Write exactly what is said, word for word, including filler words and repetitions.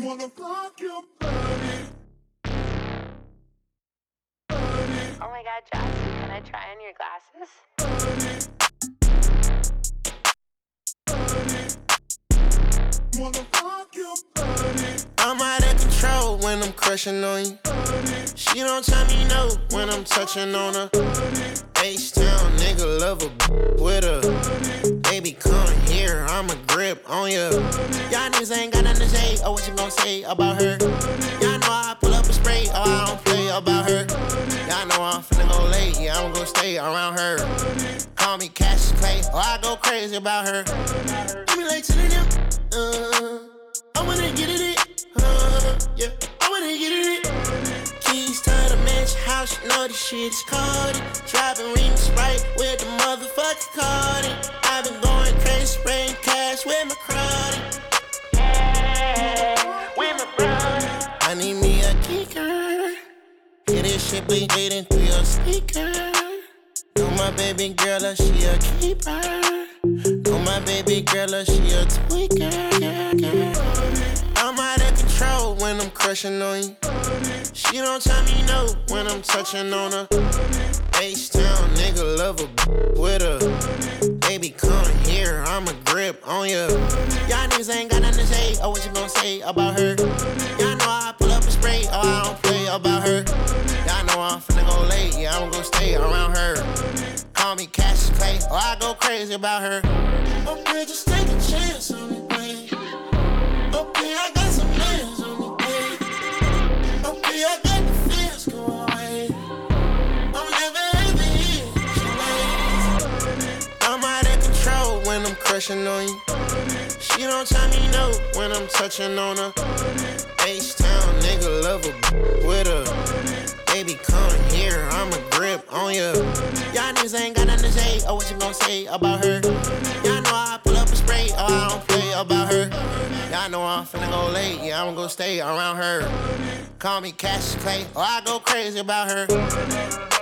wanna fuck your body. Oh my god, Jackson, can I try on your glasses? Wanna fuck your body. I'm out of control when I'm crushing on you. She don't tell me no when I'm touching on her. H-Town nigga love a with her. Baby come here, I'ma grip on ya. Y'all niggas ain't got nothing to say. Oh, what you gon' say about her? Y'all know I pull up a spray. Oh, I don't play about her. Y'all know I'm finna go late. Yeah, I'm gonna stay around her. Call me Cash Clay. Oh, I go crazy about her. Give me like to the them. Uh, I wanna get it. Uh, yeah, I wanna get it. Keys to the mansion house, you know this shit is caught. Driving ring Sprite with the motherfucking card. I've been going crazy, spraying cash with my crowd. With my brother. I need me a kicker. Hear this shit be waiting through your speaker. Know my baby girl, uh, she a keeper. Know my baby girl, uh, she a tweaker. I'm out of control when I'm crushing on you. She don't tell me no when I'm touching on her. H-Town nigga love a with her. Baby come here, I'ma grip on ya. Y'all niggas ain't got nothing to say. Oh, what you gon' say about her? Y'all know I pull up a spray. Oh, I don't play about her. Y'all know I'm finna go late. Yeah, I'm gonna stay around her. Call me Cash Clay. Oh, I go crazy about her. Okay, just take a chance on me, babe. Okay, I got some plans on me, babe. Okay, I got the fears go away. I'm never ever here, I'm out of control when I'm crushing on you. She don't tell me no when I'm touching on her. H-Town nigga love a with her. Baby come here, I'ma grip on ya. Y'all niggas ain't got nothing to say. Oh, what you gon' say about her? Y'all know I pull up a spray. Oh, I don't play about her. Y'all know I'm finna go late. Yeah, I'm gonna stay around her. Call me Cash Clay. Oh, I go crazy about her.